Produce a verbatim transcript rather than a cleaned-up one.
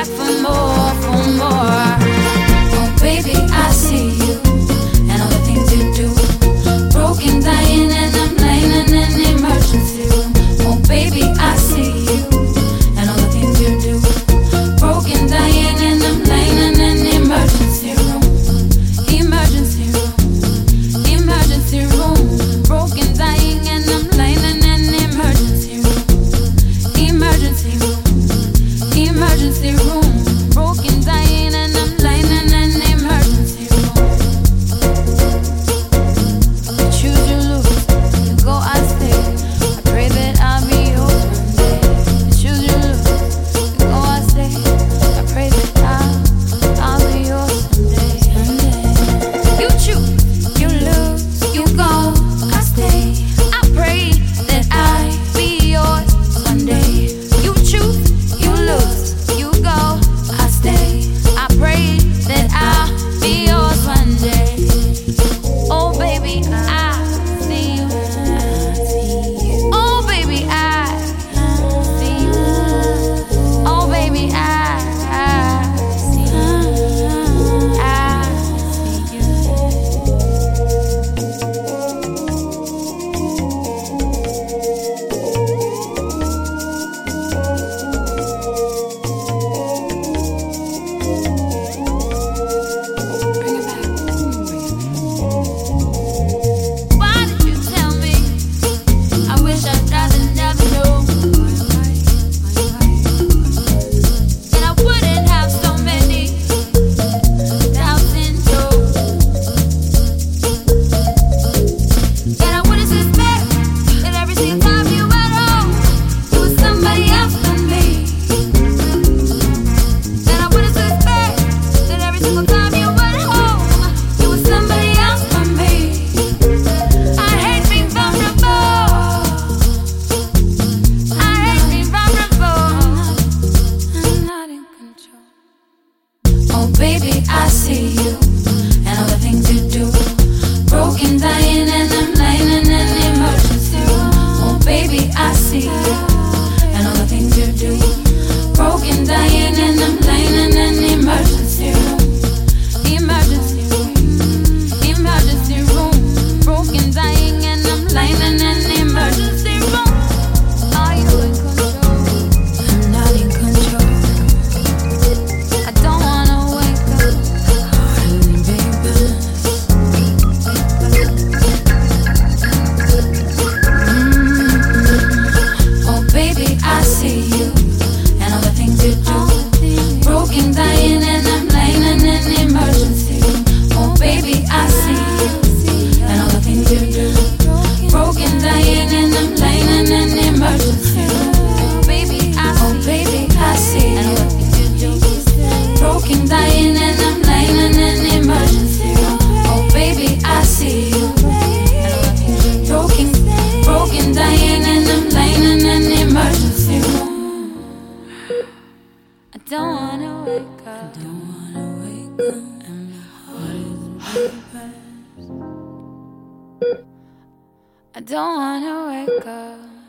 back for more, for more. Oh baby, I see you and all the things you do. Broken, dying, and I'm lying in an emergency room. Oh baby, I see you and all the things you do. Broken, dying, and I'm lying in an emergency room. Emergency room, emergency room. Broken, dying, and I'm lying in an emergency room. Emergency room, emergency room. Broken, dying, and I'm lying in an emergency room. You choose, you lose, you go, I stay. I pray that I'll be yours one day. You choose, you lose, you go, I stay. I pray that I'll, I'll be yours someday, someday. You choose, you lose, you go, I stay. I pray that I'll be yours one day. You choose, you lose, you go, I stay. I pray that I'll be yours one day. Oh baby, I see you. Oh baby, I see you. Oh baby, I see you. I see you. Bring it back. Why did you tell me? I wish I'd rather never know. Then I wouldn't have so many doubts and doubts. Then I wouldn't suspect that every single time you went home, you were somebody else than me. Then I wouldn't suspect that every single time you went home, you were somebody else from me. I hate being vulnerable. I hate being vulnerable. I'm not in control. Oh baby, I see you and all the things you do. Broken, dying, and I'm lying in an emergency room. Oh baby, I see you and all the things you do. Broken, dying, and I'm lying in an emergency room. Emergency room, emergency room. Broken, dying, and I'm lying in an emergency room. Are you in control? I'm not in control. I don't wanna wake up, baby. Oh baby, I see you and all the things you do. Broken, dying, and I'm lying in an emergency room. Oh baby, I see you and all the things you do. Broken, dying, and I'm lying in an emergency room. Oh baby, I oh baby, I see and all the things you do. Broken, dying, and I'm lying in an emergency room. Oh baby, I see you and all the things you do. Broken, broken, dying, and I'm lying in an emergency room. I don't wanna wake up. I don't wanna wake up. And my heart is beating fast. I don't wanna wake up.